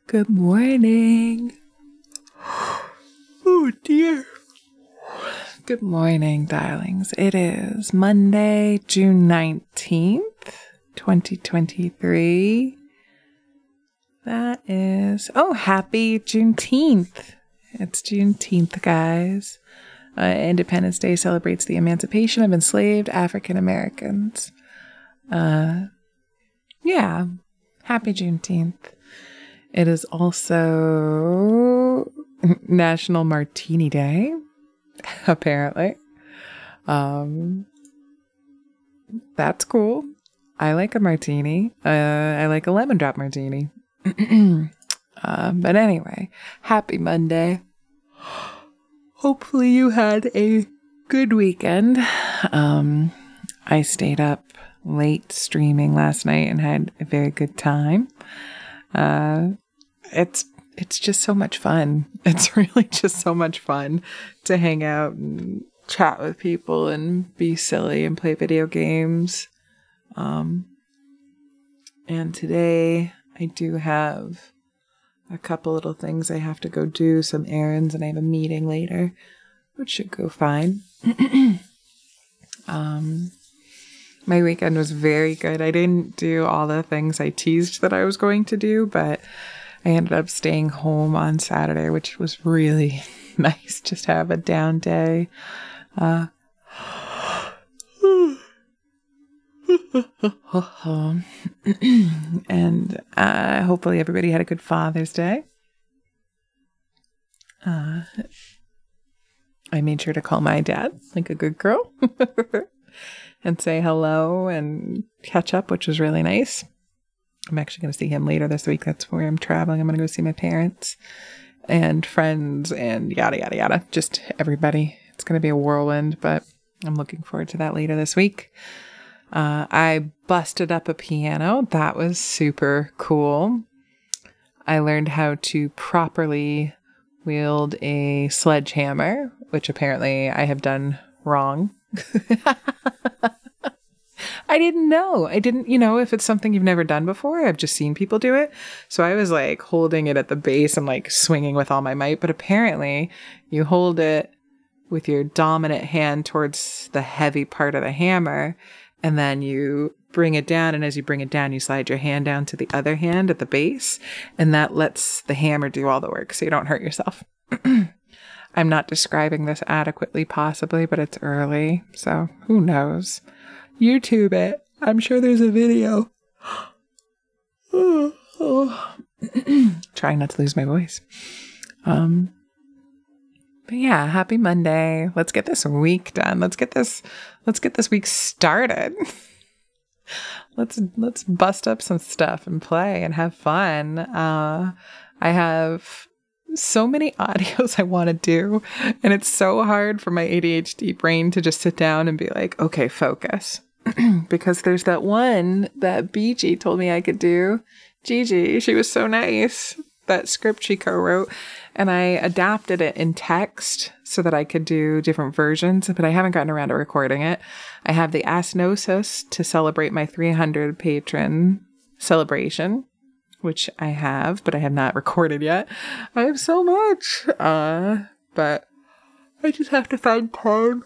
Good morning. Oh dear. Good morning, darlings. It is Monday, June 19th, 2023. That is, happy Juneteenth. It's Juneteenth, guys. Independence Day celebrates the emancipation of enslaved African Americans. Happy Juneteenth. It is also National Martini Day, apparently. That's cool. I like a martini. I like a lemon drop martini. But anyway, happy Monday. Hopefully you had a good weekend. I stayed up late streaming last night and had a very good time. It's just so much fun. It's really just so much fun to hang out and chat with people and be silly and play video games. And today I do have a couple little things I have to go do, some errands, and I have a meeting later, which should go fine. My weekend was very good. I didn't do all the things I teased that I was going to do, but I ended up staying home on Saturday, which was really nice. Just have a down day. And hopefully everybody had a good Father's Day. I made sure to call my dad like a good girl and say hello and catch up, which was really nice. I'm actually going to see him later this week. That's where I'm traveling. I'm going to go see my parents and friends and yada, yada, yada. Just everybody. It's going to be a whirlwind, but I'm looking forward to that later this week. I busted up a piano. That was super cool. I learned how to properly wield a sledgehammer, which apparently I have done wrong. I didn't know. If it's something you've never done before, I've just seen people do it. So I was like holding it at the base and like swinging with all my might. But apparently you hold it with your dominant hand towards the heavy part of the hammer. And then you bring it down. And as you bring it down, you slide your hand down to the other hand at the base. And that lets the hammer do all the work so you don't hurt yourself. I'm not describing this adequately, possibly, but it's early. So who knows? YouTube it. I'm sure there's a video. Trying not to lose my voice. But yeah, happy Monday. Let's get this week done. Let's get this week started. Let's bust up some stuff and play and have fun. I have so many audios I want to do, and it's so hard for my ADHD brain to just sit down and be like, okay, focus. Because there's that one that BG told me I could do. Gigi, she was so nice. That script she co-wrote, and I adapted it in text so that I could do different versions, but I haven't gotten around to recording it. I have the Asnosis to celebrate my 300 patron celebration, which I have, but I have not recorded yet. I have so much, but I just have to find time.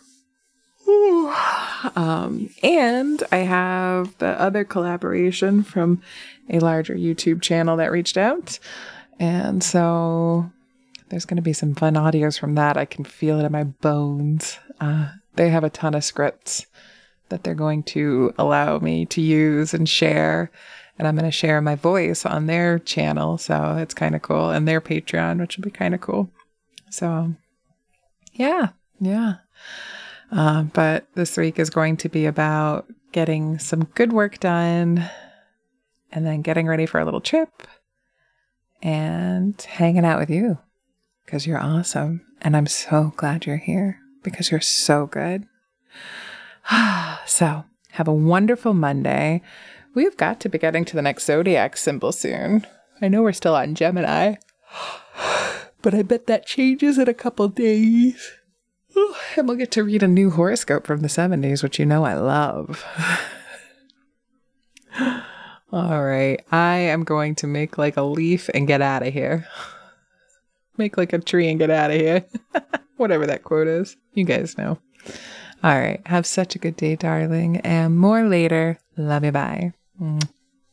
And I have the other collaboration from a larger YouTube channel that reached out. And so there's going to be some fun audios from that. I can feel it in my bones. They have a ton of scripts that they're going to allow me to use and share. And I'm going to share my voice on their channel. So it's kind of cool. And their Patreon, which will be kind of cool. So yeah. But this week is going to be about getting some good work done and then getting ready for a little trip and hanging out with you because you're awesome. And I'm so glad you're here because you're so good. So have a wonderful Monday. We've got to be getting to the next zodiac symbol soon. I know we're still on Gemini, but I bet that changes in a couple days. And we'll get to read a new horoscope from the 70s, which you know I love. All right. I am going to make like a leaf and get out of here. Make like a tree and get out of here. Whatever that quote is. You guys know. All right. Have such a good day, darling. And more later. Love you. Bye.